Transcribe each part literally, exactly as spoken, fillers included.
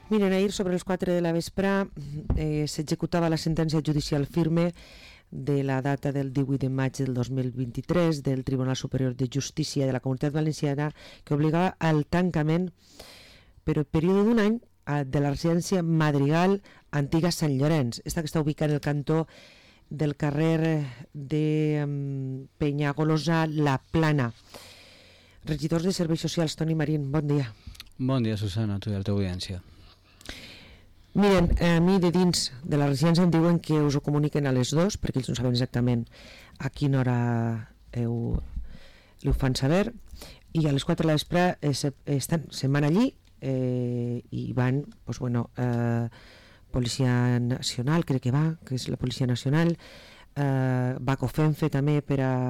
Miren, ahir sobre els quatre de la vesprà eh, s'executava la sentència judicial firme de la data del divuit de maig del dos mil vint-i-tres del Tribunal Superior de Justícia de la Comunitat Valenciana, que obligava al tancament per un període d'un any de la residència Madrigal Antiga Sant Llorenç, esta que està ubicada en el cantó del carrer de um, Penyagolosa La Plana. Regidors de Serveis Socials, Toni Marín, bon dia. Bon dia, Susana, tu i la teva audiència. Miren, a mi de dins de la residència em diuen que us ho comuniquen a les dues, perquè ells no saben exactament a quina hora heu, ho fan saber, i a les quatre de la vespre eh, se, estan, se'n van allí eh, i van, pues bueno, eh, Policia Nacional, crec que va, que és la Policia Nacional, eh, va Cofenfe també per a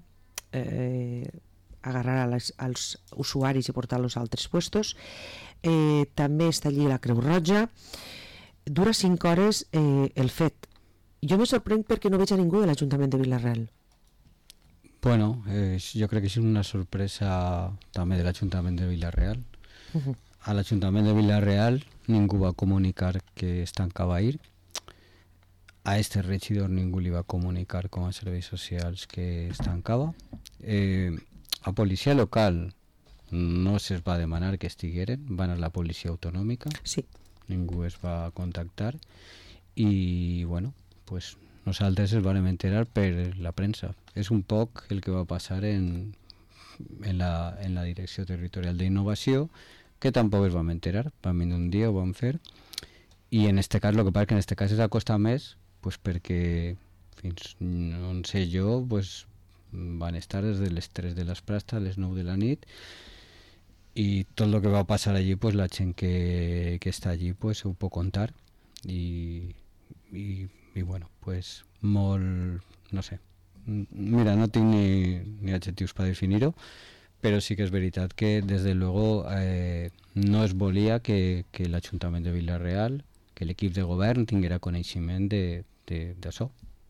eh, agarrar a les, als usuaris i portar-los a altres puestos. Eh, també està allí la Creu Roja. Dura cinc hores eh, el fet. Jo me sorprenc perquè no veig a ningú de l'Ajuntament de Vila-real. Bueno, eh, jo crec que és una sorpresa també de l'Ajuntament de Vila-real. Uh-huh. A l'Ajuntament de Vila-real ningú va comunicar que es tancava ahir. A este regidor ningú li va comunicar com a serveis socials que es tancava. Eh, a policia local no se'ls va demanar que estigueren, van a la policia autonòmica. Sí. Ningú es va contactar i, bueno, pues nosaltres es vam enterar per la premsa. És un poc el que va passar en, en, la, en la Direcció Territorial d'Innovació, que tampoc es vam enterar, vam venir un dia, ho vam fer, i en este cas, el que passa que en este cas es acosta més, pues perquè fins on sé jo, pues, van estar des de les tres de l'espre a les nou de la nit, i tot el que va passar allí, pues, la gent que, que està allí pues, ho pot contar, i, i, i bueno, pues, molt, no sé, mira, no tinc ni, ni adjectius per definir-ho, però sí que és veritat que des de luego eh, no es volia que, que l'Ajuntament de Vila-real, que l'equip de govern tinguera coneixement d'això.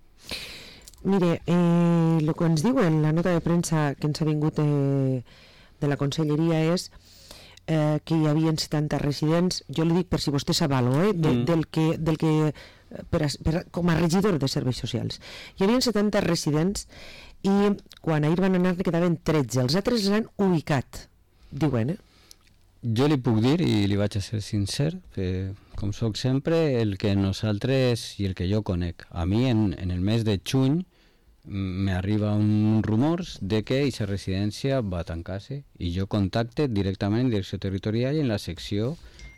Mire, eh, el que ens diuen, la nota de premsa que ens ha vingut eh, de la conselleria és eh, que hi havia setanta residents, jo li dic per si vostè sap alguna cosa, eh, de, mm. del que, del que per a, per a, com a regidor de serveis socials. Hi havia setanta residents i quan ahir van anar ne quedaven tretze, els altres els han ubicat, diuen, eh? Jo li puc dir, i li vaig a ser sincer, que com soc sempre, el que nosaltres i el que jo conec. A mi en, en el mes de juny m'arriba un rumors de que aquesta residència va tancar-se i jo contacte directament en direcció territorial i en la secció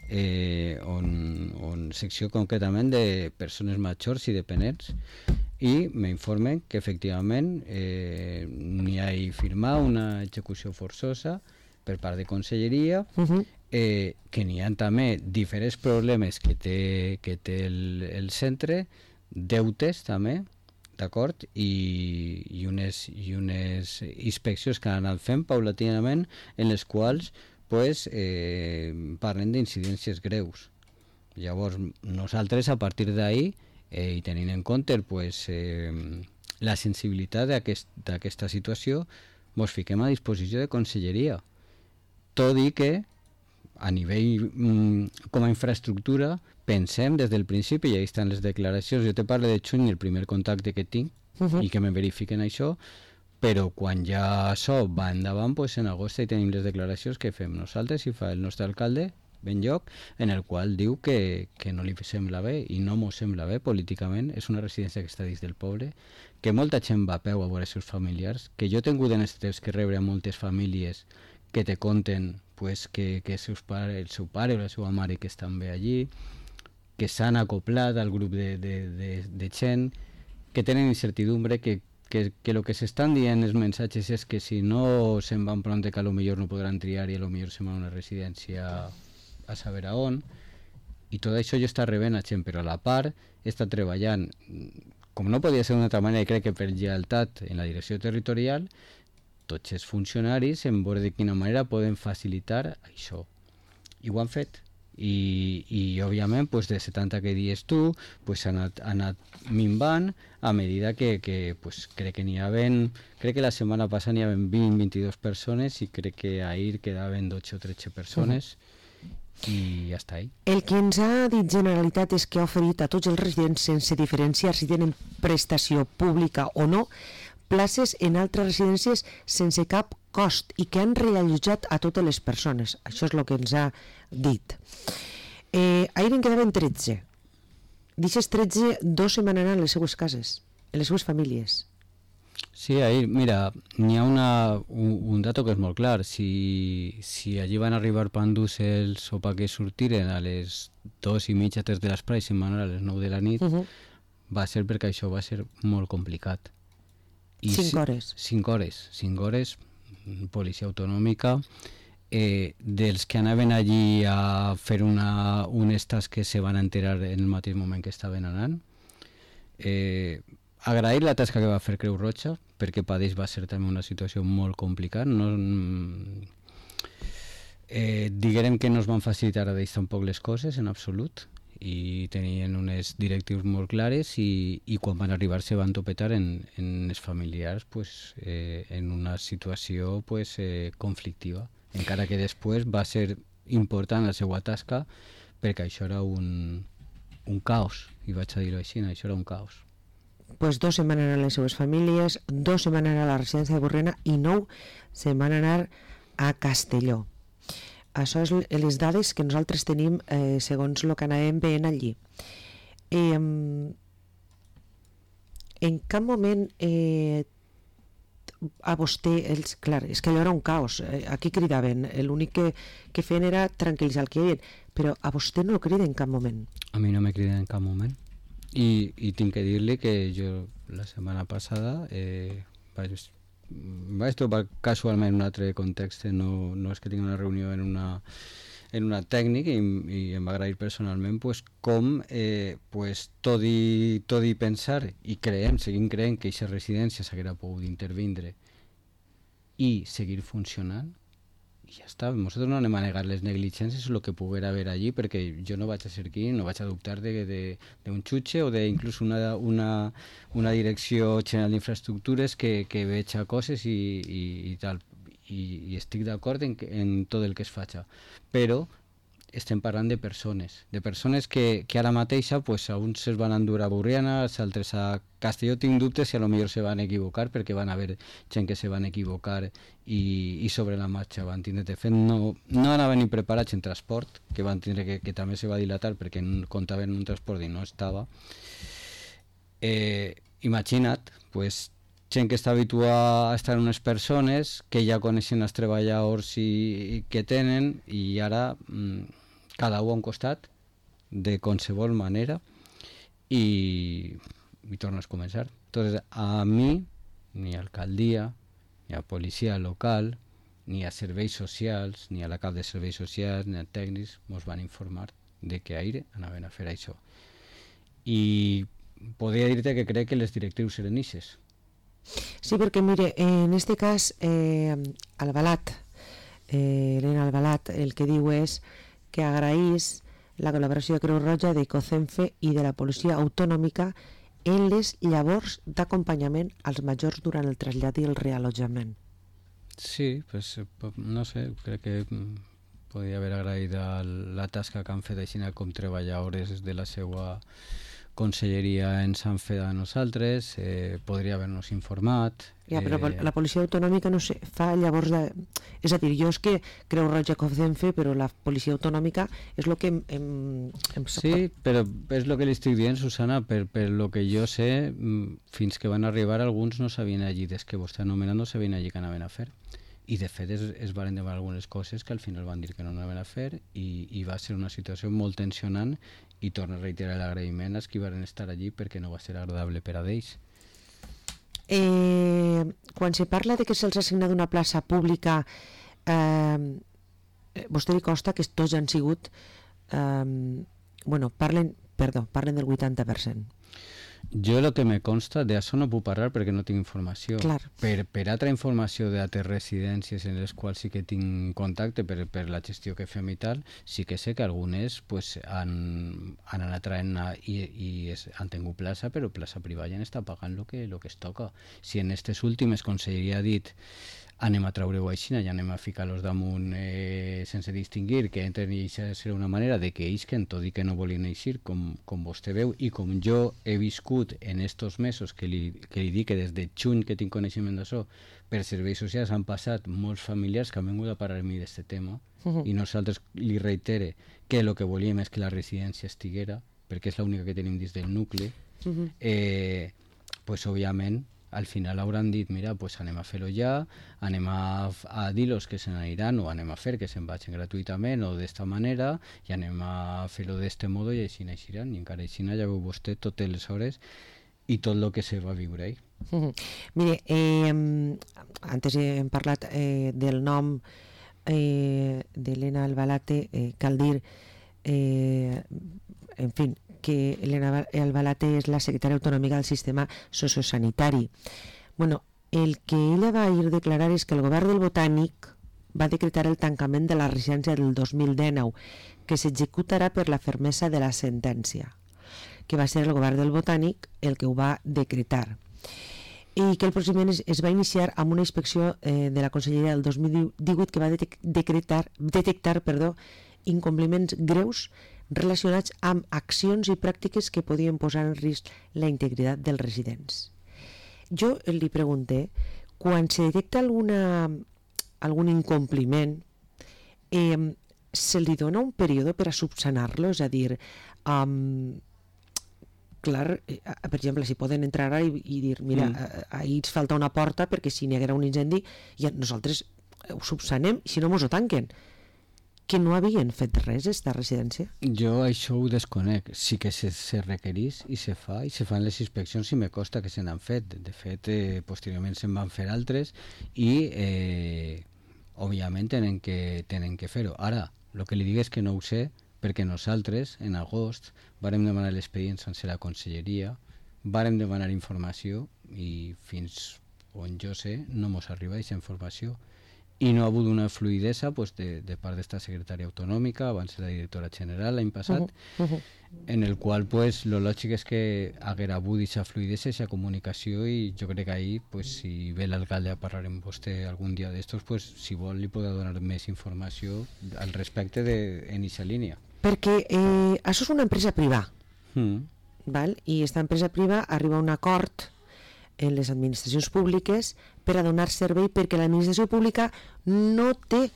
eh, on, on secció concretament de persones majors i dependents i m'informen que efectivament eh, n'hi ha firmat una execució forçosa per part de conselleria, uh-huh. eh, que n'hi ha també diferents problemes que té, que té el, el centre, deutes també, d'acord, i, i, unes, i unes inspeccions que han anat fent paulatinament en les quals pues, eh, parlen d'incidències greus. Llavors, nosaltres a partir d'ahir, eh, i tenint en compte pues, eh, la sensibilitat d'aquesta aquest, situació, ens fiquem a disposició de conselleria. Tot i que a nivell mm, com a infraestructura pensem des del principi, i ahí estan les declaracions, jo te parlo de juny, el primer contacte que tinc, uh-huh. i que me verifiquen això, però quan ja això va endavant, pues en agost hi tenim les declaracions que fem nosaltres i fa el nostre alcalde, Ben Lloc, en el qual diu que, que no li sembla bé i no mos sembla bé políticament. És una residència que està dins del poble, que molta gent va a peu a veure els seus familiars, que jo he tingut en aquest temps que rebre a moltes famílies que te conten pues, que, que seus pare, el seu pare o la seva mare que estan bé allí, que s'han acoplat al grup de, de, de, de gent, que tenen incertidumbre, que que, que lo que s'estan dient els mensatges és que si no se'n van pronte que a lo millor no podran triar i a lo millor se'n van a una residència a saber a on, i tot això jo està rebent a gent, però a la part està treballant, com no podia ser d'una altra manera, i crec que per lleialtat en la direcció territorial, tots els funcionaris en veure de quina manera poden facilitar això. I ho han fet. I, i òbviament pues, de setanta que dies tu pues, ha, anat, ha anat minvant a medida que, que pues, crec que n'hi havien, crec que la setmana passada n'hi havien vint a vint-i-dos persones i crec que ahir quedaven dotze o tretze persones. Uh-huh. i ja està ahí. El que ens ha dit Generalitat és que ha oferit a tots els residents, sense diferenciar si tenen prestació pública o no, places en altres residències sense cap cost i que han reallotjat a totes les persones. Això és el que ens ha dit. Eh, ahir en quedaven tretze. D'aquestes tretze, dos se n'anaran a les seues cases, a les seues famílies. Sí, ahí, mira, n'hi ha una, un, un dato que és molt clar. Si, si allí van arribar per endur-se el sopar que sortiren a les dos i mitja, tres de l'esprà i se'n van anar a les nou de la nit, uh -huh. va ser perquè això va ser molt complicat. I cinc hores. Cinc hores, cinc hores, policia autonòmica, eh, dels que anaven allí a fer una, unes tasques se van enterar en el mateix moment que estaven anant. Eh, agrair la tasca que va fer Creu Roja, perquè per ells va ser també una situació molt complicada. No, eh, diguem que no es van facilitar a ells tampoc les coses en absolut, i tenien unes directius molt clares, i, i quan van arribar se van topetar en, en els familiars pues, eh, en una situació pues, eh, conflictiva, encara que després va ser important la seva tasca, perquè això era un, un caos, i vaig a dir-ho així, això era un caos. Pues dos se van anar a les seues famílies, dos se van anar a la residència de Borrena i nou se van anar a Castelló. Això és les dades que nosaltres tenim eh, segons el que anàvem veient allí. Eh, en cap moment eh, a vostè, els, clar, és que allò era un caos, eh, aquí cridaven, l'únic que, que feien era tranquil·litzar el que hi havia, però a vostè no el crida en cap moment. A mi no me crida en cap moment. I, i tinc que dir-li que jo la setmana passada eh, vaig, vaig trobar casualment en un altre context, no, no és que tingui una reunió en una, en una tècnica, i, i em va agrair personalment pues, com eh, pues, tot, i, tot i pensar i creiem, seguim creient que aquesta residència s'haguera pogut intervindre i seguir funcionant, i ja està. Nosaltres no anem a negar les negligències o el que poguera haver allí, perquè jo no vaig a ser aquí, no vaig a dubtar d'un xutxe o d'inclús una, una, una direcció general d'infraestructures que, que veig a coses i, i, i tal, i, i estic d'acord en, en tot el que es faci, però estem parlant de persones, de persones que, que ara mateixa pues, a uns es van endur a Borriana, als altres a Castelló. Tinc dubtes si a lo millor se van equivocar, perquè van haver gent que se van equivocar i, i sobre la marxa van tindre. De fet, no, no anaven ni preparats en transport, que van tindre que, que també se va dilatar perquè comptaven en un transport i no estava. Eh, imagina't, pues, gent que està habituada a estar en unes persones que ja coneixen els treballadors i, i que tenen, i ara mm, cada un a un costat de qualsevol manera, i, i tornes a començar. Entonces, a mi, ni a alcaldia, ni a policia local, ni a serveis socials, ni a la cap de serveis socials, ni a tècnics, ens van informar de que ahir anaven a fer això. I podria dir-te que crec que les directrius eren ixes. Sí, perquè mire, en este cas, eh, Albalat, eh, Elena Albalat, el que diu és que agraís la col·laboració de Creu Roja, de Cocenfe i de la policia autonòmica en les llavors d'acompanyament als majors durant el trasllat i el reallotjament. Sí, pues, no sé, crec que podria haver agraït la tasca que han fet així com treballadores de la seva conselleria ens han fet a nosaltres, eh, podria haver-nos informat. Ja, però eh... la policia autonòmica no sé, fa llavors de... És a dir, jo és que Creu Roja Cocenfe, però la policia autonòmica és el que em... em, em... Sí, però és el que li estic dient, Susana, per, per lo que jo sé, fins que van arribar alguns no sabien allí, des que vostè anomenat no sabien allí que anaven a fer. I de fet es, es van demanar algunes coses que al final van dir que no anaven a fer, i, i va ser una situació molt tensionant, i torno a reiterar l'agraïment als que van estar allí perquè no va ser agradable per a ells. Eh, quan se parla de que se'ls ha assignat una plaça pública, eh, vostè li costa que tots han sigut eh, bueno, parlen, perdó, parlen del vuitanta per cent. Jo el que me consta, d'això no puc parlar perquè no tinc informació. Clar. Per, per altra informació d'altres residències en les quals sí que tinc contacte per, per la gestió que fem i tal, sí que sé que algunes pues, han, han anat traient i, i es, han tingut plaça, però plaça privada ja n'està pagant el que, lo que es toca. Si en aquestes últimes Conselleria ha dit anem a treure-ho així i anem a ficar-los damunt eh, sense distingir, que entren i això serà una manera de que isquen, tot i que no volien eixir, com, com vostè veu, i com jo he viscut en estos mesos, que li, que li dic que des de juny que tinc coneixement d'això, per serveis socials han passat molts familiars que han vingut a parlar a mi d'aquest tema, uh-huh. i nosaltres li reitere que el que volíem és que la residència estiguera, perquè és l'única que tenim dins del nucli, uh-huh. eh, pues òbviament al final hauran dit, mira, pues anem a fer-ho ja, anem a, a dir-los que se n'aniran o anem a fer que se'n vagin gratuïtament o d'esta manera i anem a fer-ho d'este modo i així n'eixiran. I encara així ja veu vostè totes les hores i tot el que se va viure ahí. Uh-huh. Mire, eh, antes hem parlat eh, del nom eh, d'Helena Albalate, eh, cal dir, eh, en fi, que Helena Albalate és la secretària autonòmica del sistema sociosanitari. Bueno, el que ella va ir declarar és que el govern del Botànic va decretar el tancament de la residència del dos mil dinou, que s'executarà per la fermesa de la sentència, que va ser el govern del Botànic el que ho va decretar. I que el procediment es, es va iniciar amb una inspecció eh, de la Conselleria del dos mil divuit que va detec decretar, detectar perdó, incompliments greus relacionats amb accions i pràctiques que podien posar en risc la integritat dels residents. Jo li pregunté, quan se detecta alguna, algun incompliment, eh, se li dona un període per a subsanar-lo? És a dir, um, clar, eh, per exemple, si poden entrar ara i, i dir, mira, mm. ahir ens falta una porta perquè si n'hi haguera un incendi, ja nosaltres ho subsanem, si no mos ho tanquen. Que no havien fet res, esta residència? Jo això ho desconec. Sí que se, se requerís i se fa, i se fan les inspeccions i me costa que se n'han fet. De fet, eh, posteriorment se'n van fer altres i, eh, òbviament, tenen que, tenen que fer-ho. Ara, el que li dic és que no ho sé, perquè nosaltres, en agost, vàrem demanar l'expedient sense la conselleria, vàrem demanar informació i fins on jo sé no mos arriba aquesta informació. I no ha hagut una fluidesa pues, de, de part d'esta secretària autonòmica, abans la directora general l'any passat, uh -huh, uh -huh. en el qual pues, lo lògic és que haguera hagut aquesta fluidesa, aquesta comunicació, i jo crec que ahir, pues, si ve l'alcalde a parlar amb vostè algun dia d'estos, pues, si vol li podrà donar més informació al respecte de, en aquesta línia. Perquè eh, això és una empresa privada, mm. val? I aquesta empresa privada arriba a un acord en les administracions públiques per a donar servei, perquè l'administració pública no té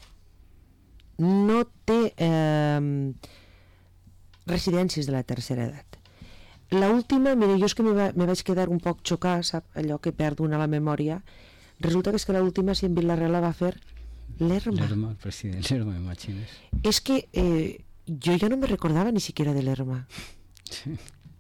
no té eh, residències de la tercera edat. L'última, mira, jo és que me, va, me vaig quedar un poc xocar, sap, allò que perdo una la memòria, resulta que és que l'última si en Vila-real la va fer l'Erma. L'Erma, el president l'Erma, imagines. És que eh, jo ja no me recordava ni siquiera de l'Erma. Sí.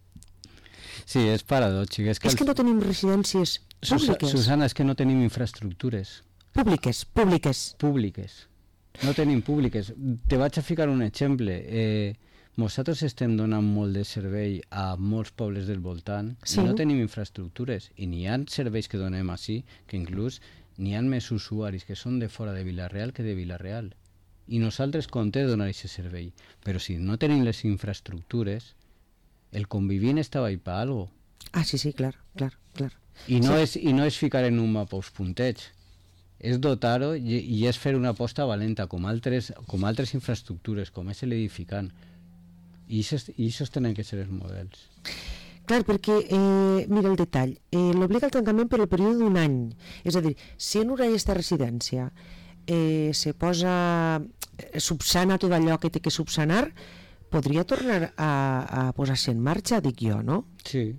Sí, és paradòxic. És que, és que no tenim residències públiques. Susana, és que no tenim infraestructures. Públiques, públiques. Públiques. No tenim públiques. Te vaig a ficar un exemple. Eh, nosaltres estem donant molt de servei a molts pobles del voltant, sí. I no tenim infraestructures. I n'hi ha serveis que donem així, que inclús n'hi ha més usuaris que són de fora de Vila-real que de Vila-real. I nosaltres contem donar aquest servei. Però si no tenim les infraestructures, el convivint estava ahí per algo. Ah, sí, sí, clar, clar, clar. I no, sí. és, i no és ficar en un mapa els puntets, és dotar-ho i, i és fer una aposta valenta, com altres, com altres infraestructures, com és l'edificant. I això tenen que ser els models. Clar, perquè, eh, mira el detall, eh, l'obliga al tancament per el període d'un any. És a dir, si en una aquesta residència eh, se posa, eh, subsana tot allò que té que subsanar, podria tornar a, a posar-se en marxa, dic jo, no? Sí.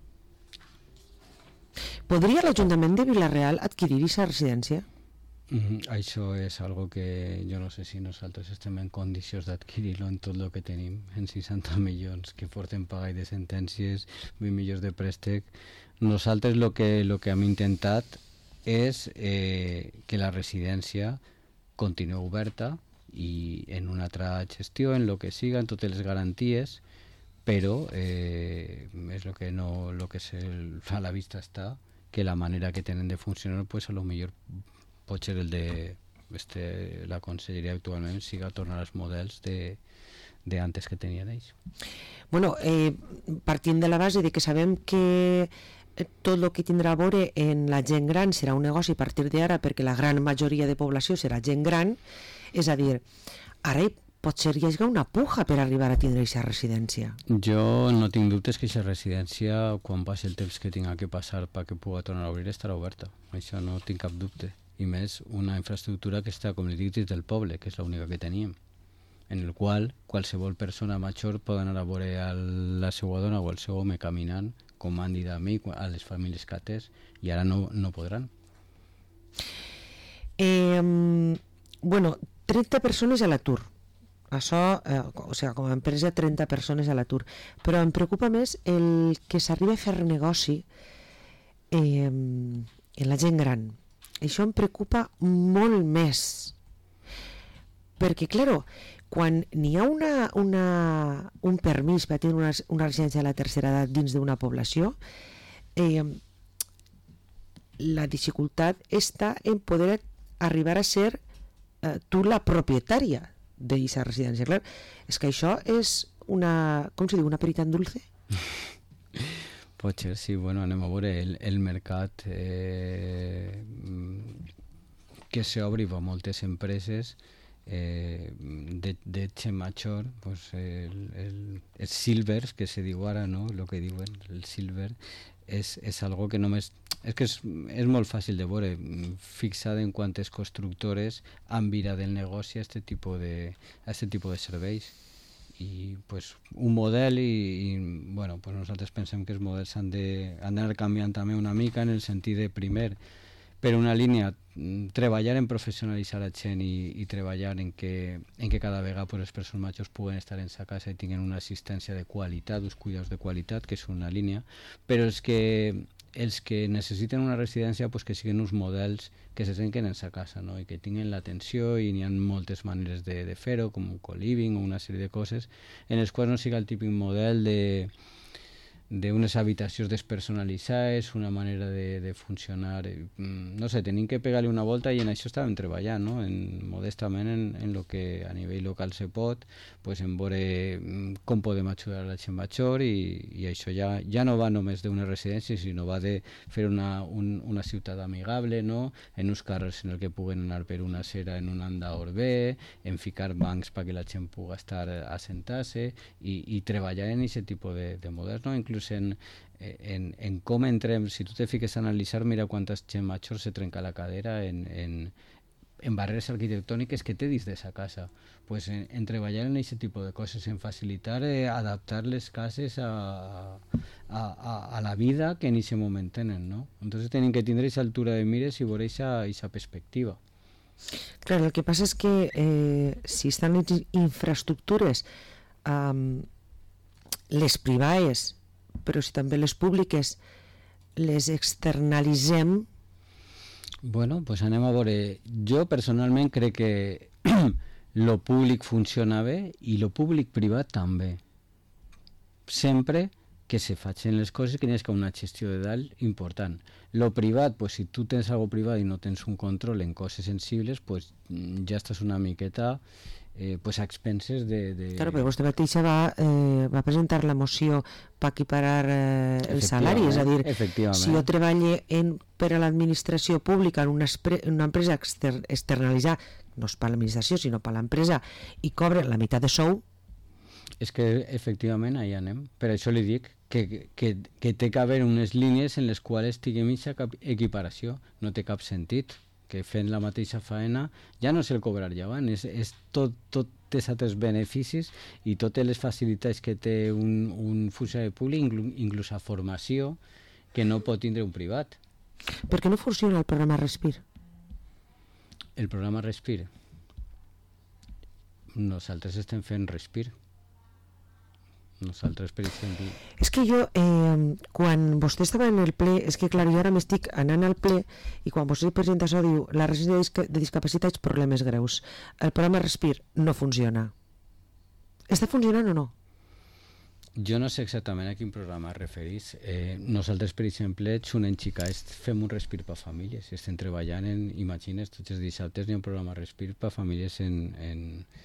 Podria l'Ajuntament de Vila-real adquirir aquesta residència? Mm-hmm. Això és algo que jo no sé si nosaltres estem en condicions d'adquirir-lo en tot el que tenim, en seixanta milions que porten pagar de sentències, vint milions de préstec. Nosaltres el que, lo que hem intentat és eh, que la residència continuï oberta i en una altra gestió, en el que siga, en totes les garanties, però eh, és el que, no, lo que se, a la vista està, que la manera que tenen de funcionar, pues, a lo millor pot ser el de este, la conselleria actualment siga tornar als models de, de antes que tenien ells. Bueno, eh, partint de la base de que sabem que tot el que tindrà a veure en la gent gran serà un negoci a partir d'ara, perquè la gran majoria de població serà gent gran, és a dir, ara hi potser hi hagi una puja per arribar a tindre aquesta residència. Jo no tinc dubtes que aquesta residència, quan passi el temps que tinga que passar perquè pugui tornar a obrir, estarà oberta. Això no tinc cap dubte. I més, una infraestructura que està, com li dic, dins del poble, que és l'única que teníem, en el qual qualsevol persona major pot anar a veure a la seva dona o al seu home caminant, com han dit a mi, a les famílies que atès, i ara no, no podran. Eh, bueno, trenta persones a l'atur. Això, eh, o sigui, com a empresa, trenta persones a l'atur. Però em preocupa més el que s'arriba a fer negoci eh, en la gent gran. Això em preocupa molt més. Perquè, claro, quan n'hi ha una, una, un permís per tenir una, una residència de la tercera edat dins d'una població, eh, la dificultat està en poder arribar a ser eh, tu la propietària d'aquesta residència. Clar, és que això és una, com se diu, una perita en dulce? Pot ser, sí. Bueno, anem a veure el, el mercat eh, que s'obri a moltes empreses eh, de, de gent major, pues el, el, els silvers, que se diu ara, no? El que diuen, el silver, és, és algo que només... És que és, és molt fàcil de veure, fixada en quantes constructores han virat el negoci a aquest tipus de, a este tipus de serveis. I pues, un model i, i bueno, pues nosaltres pensem que els models han d'anar canviant també una mica en el sentit de, primer, per una línia, treballar en professionalitzar la gent i, i treballar en que, en que cada vegada pues, les persones majors puguen estar en sa casa i tinguin una assistència de qualitat, uns cuidados de qualitat, que és una línia, però els que els que necessiten una residència pues, que siguin uns models que se senten en sa casa, no? I que tinguin l'atenció, i n'hi ha moltes maneres de, de fer-ho, com un co-living o una sèrie de coses, en les quals no siga el típic model de d'unes habitacions despersonalitzades, una manera de, de funcionar, no sé, tenim que pegar-li una volta i en això estàvem treballant, no? En, modestament en, en lo que a nivell local se pot, pues en veure com podem ajudar a la gent major, i, i això ja, ja no va només d'una residència, sinó va de fer una, un, una ciutat amigable, no? En uns carrers en el que puguen anar per una acera en un andador bé, en ficar bancs perquè la gent pugui estar assentar-se i, i treballar en aquest tipus de, de models, no? Inclús En, en, en com entrem, si tu te fiques a analitzar, mira quantes gent major se trenca la cadera en, en, en barreres arquitectòniques que té dins de sa casa. Pues en, en treballar en aquest tipus de coses, en facilitar, eh, adaptar les cases a, a, a, a la vida que en aquest moment tenen, no? Entonces tenim que tindre aquesta altura de mires i veure aquesta perspectiva. Clar, el que passa és que eh, si estan les infraestructures, um, les privades, però si també les públiques les externalitzem... Bueno, pues anem a veure. Jo personalment crec que lo públic funciona bé i lo públic-privat també. Sempre que se facin les coses que tens que una gestió de dalt important. Lo privat, pues si tu tens algo privat i no tens un control en coses sensibles, pues ja estàs una miqueta... Eh, pues a expenses de... de... Claro, però vostè mateixa va, eh, va presentar la moció per equiparar eh, el salari, és a dir, si jo treballo en, per a l'administració pública en una, en una empresa exter, externalitzada, no és per l'administració sinó per l'empresa, i cobra la meitat de sou... És que efectivament ahí anem, per això li dic que, que, que té que haver unes línies en les quals tinguem aquesta equiparació, no té cap sentit que fent la mateixa faena ja no és el cobrar llevant, és, és tot, tot els altres beneficis i totes les facilitats que té un, un funcionari públic, inclús, inclús a formació, que no pot tindre un privat. Per què no funciona el programa Respir? El programa Respir? Nosaltres estem fent Respir. Nosaltres, per exemple... És que jo, eh, quan vostè estava en el ple, és que clar, jo ara m'estic anant al ple i quan vostè presenta això diu la residència de discapacitats, problemes greus. El programa Respir no funciona. Està funcionant o no? Jo no sé exactament a quin programa es referís. Eh, nosaltres, per exemple, Xunen Xicà, fem un Respir per famílies. Estem treballant en, imagines, tots els dissabtes hi ha un programa Respir per famílies en... en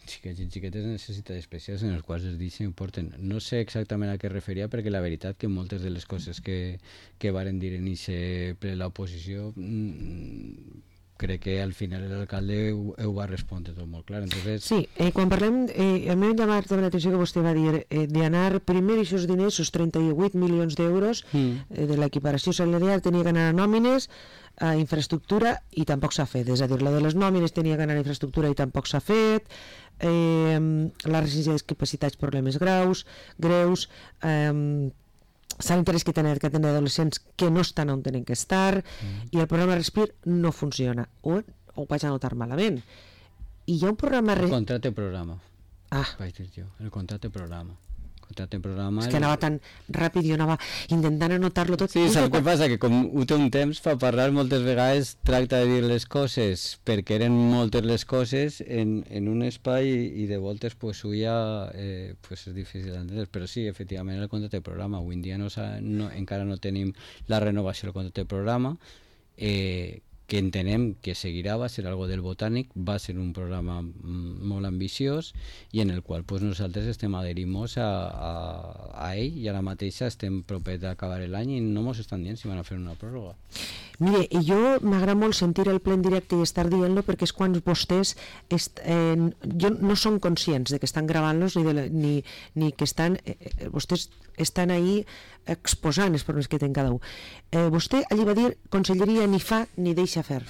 xiquets i xiquetes de necessitats especials en els quals es deixen i porten. No sé exactament a què es referia, perquè la veritat que moltes de les coses que, que varen dir en ixe ple l'oposició mmm, crec que al final l'alcalde ho, ho va respondre tot molt clar. Entonces... Sí, eh, quan parlem, eh, a mi m'ha llamat l'atenció que vostè va dir eh, d'anar primer aquests diners, els trenta-vuit milions d'euros mm. eh, de l'equiparació salarial, tenia que anar a nòmines, a infraestructura, i tampoc s'ha fet. És a dir, la de les nòmines tenia que anar a infraestructura i tampoc s'ha fet. Eh, la residència de discapacitats, problemes graus, greus, eh, sanitaris que tenen, que tenen adolescents que no estan on tenen que estar, mm. i el programa Respir no funciona. O ho vaig anotar malament. I hi ha un programa... El contracte programa. Ah. Vaig dir jo, el contracte programa. Contracte programa... És que anava tan ràpid i jo anava intentant anotar-lo tot. Sí, saps què passa? Que com ho té un temps per parlar, moltes vegades tracta de dir les coses perquè eren moltes les coses en, en un espai, i de voltes pues, ho ja eh, pues és difícil d'entendre. Però sí, efectivament, el contracte programa. Avui en dia no, no, encara no tenim la renovació del contracte programa, eh, que entenem que seguirà, va ser algo del Botànic, va ser un programa molt ambiciós i en el qual pues, nosaltres estem adherimos a, a, a ell, i ara mateixa estem propers d'acabar l'any i no ens estan dient si van a fer una pròrroga. Mire, i jo m'agrada molt sentir el ple en directe i estar dient-lo, perquè és quan vostès est, eh, jo no són conscients de que estan gravant-los ni, de la, ni, ni que estan eh, vostès estan ahí exposant els problemes que té cada un. Eh, vostè allí va dir conselleria ni fa ni deixa fer.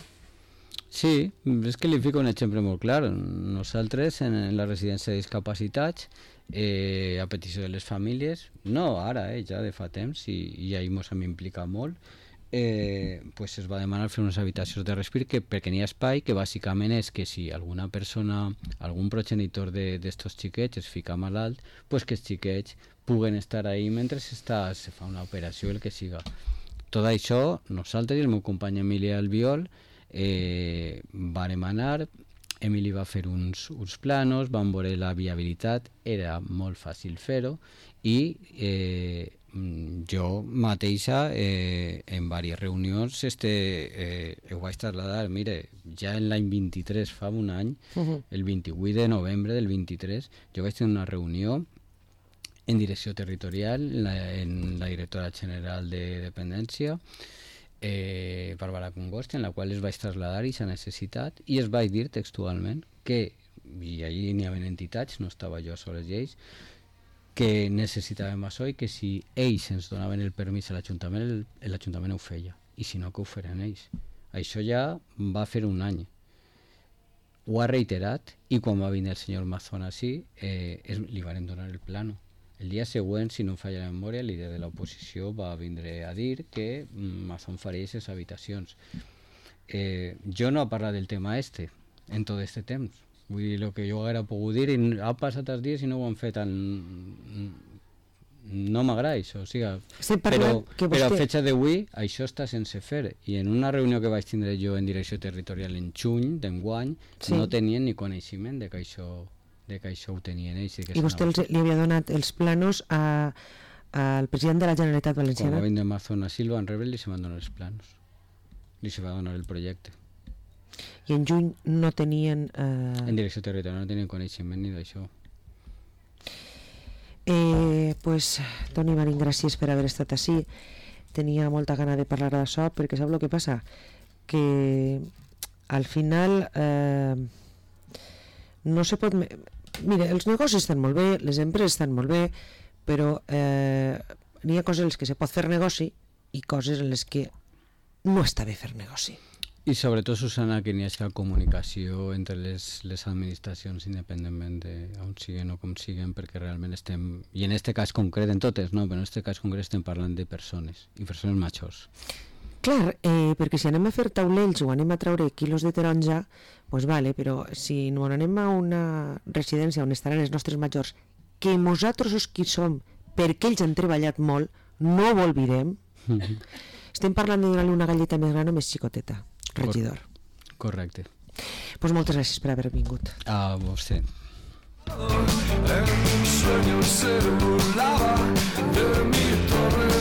Sí, és que li fico un exemple molt clar. Nosaltres en, en la residència de discapacitats, eh, a petició de les famílies, no ara, eh, ja de fa temps, i, i ahir ens hem implicat molt, eh, pues es va demanar fer unes habitacions de respir que, perquè n'hi ha espai, que bàsicament és que si alguna persona, algun progenitor d'estos xiquets es fica malalt, pues que els xiquets puguen estar ahí mentre s'està, se fa una operació, el que siga. Tot això, nosaltres i el meu company Emili Albiol eh, vàrem anar, Emili va fer uns, uns planos, vam veure la viabilitat, era molt fàcil fer-ho, i eh, jo mateixa eh, en diverses reunions este, eh, ho vaig trasladar. Mire, ja en l'any vint-i-tres, fa un any, uh-huh. el vint-i-vuit de novembre del vint-i-tres, jo vaig tenir una reunió en direcció territorial, la, en la directora general de Dependència, eh, Bàrbara Congost, en la qual es vaig trasladar aquesta necessitat, i es vaig dir textualment que, i allí n'hi havia entitats, no estava jo a soles lleis, que necessitàvem això i que si ells ens donaven el permís a l'Ajuntament, l'Ajuntament ho feia, i si no, que ho feien ells. Això ja va fer un any. Ho ha reiterat, i quan va venir el senyor Mazón així, eh, es, li van donar el plano. El dia següent, si no em falla la memòria, el líder de l'oposició va vindre a dir que Mazón faria aquestes habitacions. Eh, jo no he parlat del tema este en tot este temps. Vull dir, el que jo haguera pogut dir, i ha passat els dies i no ho han fet tan... No m'agrada això, o sigui, però, vostè... però a fecha d'avui això està sense fer, i en una reunió que vaig tindre jo en direcció territorial en juny d'enguany, sí. no tenien ni coneixement de que això, de que això ho tenien ells. I, que I vostè els, li havia donat els planos a, al president de la Generalitat Valenciana? Quan va venir Mazón a Silva, en Rebel, li se van donar els planos, li se va donar el projecte. I en juny no tenien... Eh... En direcció territorial no tenien coneixement ni d'això. Eh, pues, Toni Marín, gràcies per haver estat així. Tenia molta gana de parlar d'això, perquè sap el que passa? Que al final eh, no se pot... Mira, els negocis estan molt bé, les empreses estan molt bé, però eh, n'hi ha coses en les que se pot fer negoci i coses en les que no està bé fer negoci. I sobretot, Susana, que n'hi hagi comunicació entre les, les administracions independentment d'on siguen o com siguen, perquè realment estem, i en aquest cas concret, en totes, no, però en aquest cas concret estem parlant de persones, i persones majors. Clar, eh, perquè si anem a fer taulells o anem a treure quilos de taronja, doncs vale, però si no anem a una residència on estaran els nostres majors, que nosaltres els qui som, perquè ells han treballat molt, no ho oblidem, mm-hmm. estem parlant de donar-li una galleta més gran o més xicoteta. Regidor. Correcte. Pues moltes gràcies per haver vingut. A vostè. En un sueño se burlaba de mi torre